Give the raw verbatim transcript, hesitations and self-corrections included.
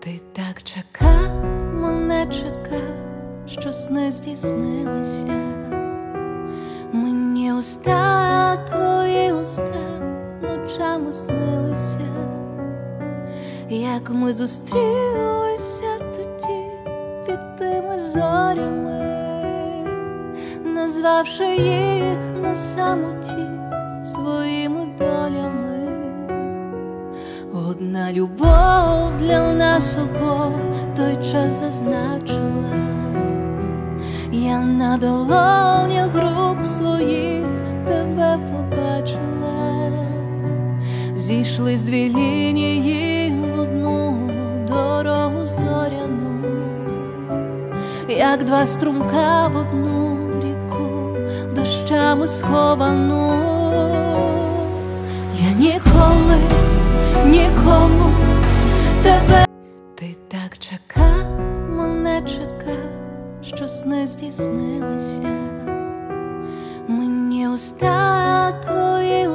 Ти так чекав, мене чекав, що сни здійснилися. Мені уста, твої уста ночами снилися, як ми зустрілися тоді під тими зорями, назвавши їх на самоті своїми долями. Одна любов для нас обох той час зазначила. Я на долонях рук своїх тебе побачила. Зійшлись дві лінії в одну дорогу зоряну, як два струмка в одну ріку дощами сховану. Я ніколи нікому тебе. Ти так чекав, мене чекав, що сни здійснилися. Мені уста